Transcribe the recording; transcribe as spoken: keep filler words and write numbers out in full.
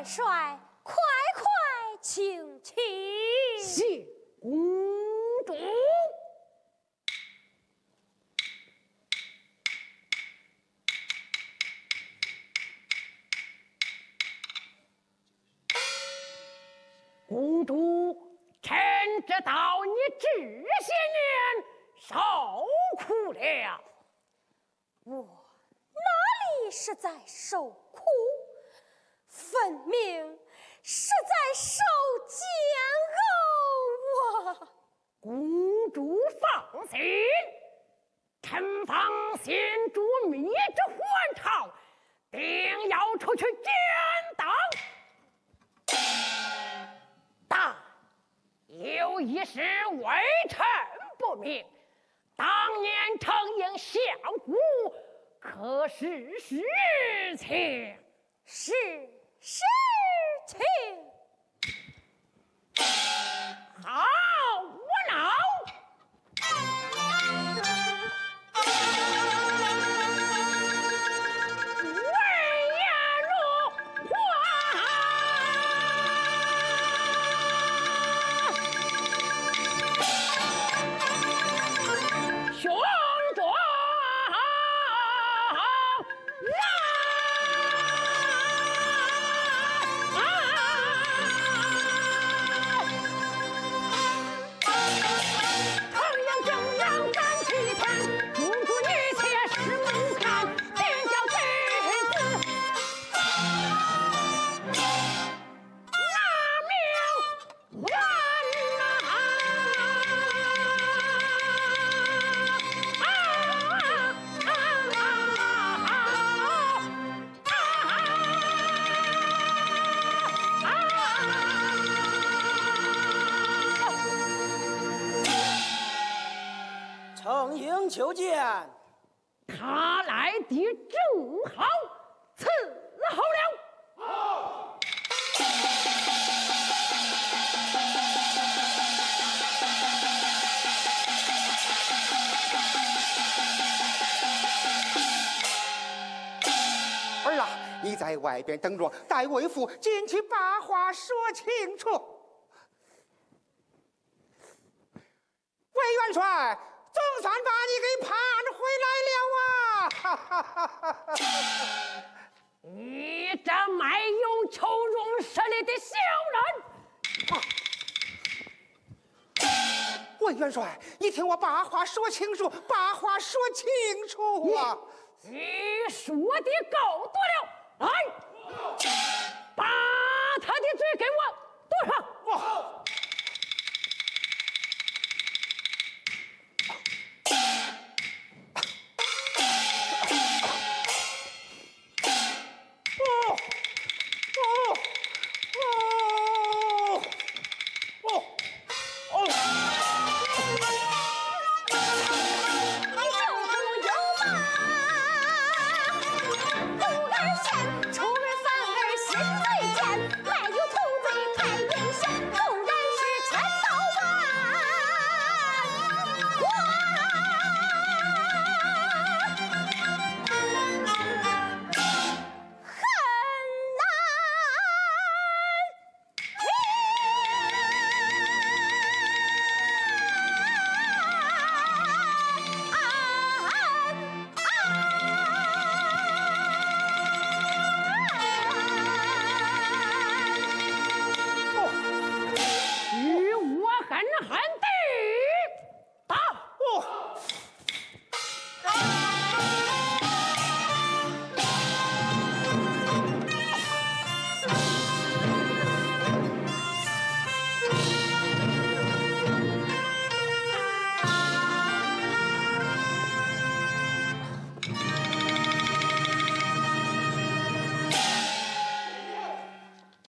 元帅快快请起。 谢公主。公主，臣知道你这些年受苦了。 我哪里是在受苦，分明是在受煎熬啊！ 公主放心，臣方先诛灭之还朝，定要出去见党。但有一事微臣不明，当年承应相国，可是实情？ 是实情。 好，无恼。 承迎求见。 他来的正好，伺候了。 好。 儿啊，你在外边等着，待为父进去把话说清楚。魏元帅。总算把你给盼回来了啊！ 你这卖油求荣势力的小人！ 啊、魏元帅，你听我把话说清楚，把话说清楚啊！ 你说的够多了，来。